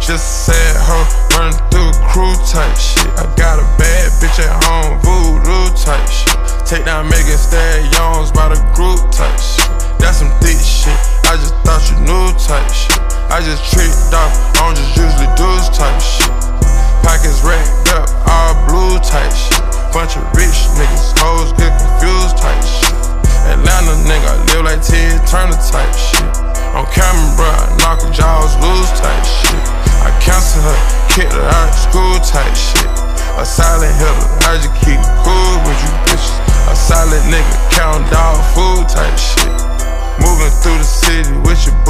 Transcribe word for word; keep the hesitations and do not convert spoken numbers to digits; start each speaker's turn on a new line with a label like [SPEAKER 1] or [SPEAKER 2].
[SPEAKER 1] just a sad hoe, running through a crew type shit. I got a bad bitch at home, voodoo type shit. Take down Megan Stallions by the group type shit. That's some thick shit, I just thought you knew type shit. I just tricked off, I don't just usually do this type shit. Pockets racked up, all blue type shit. Bunch of rich niggas, hoes get confused type shit. Atlanta nigga, live like Ted Turner type shit. On camera, bro, I knock her jaws loose type shit. I cancel her, kicked her out of school type shit. A silent hitter, I just keep cool with you bitches. A silent nigga, count dog food type shit. Moving through the city with your boo.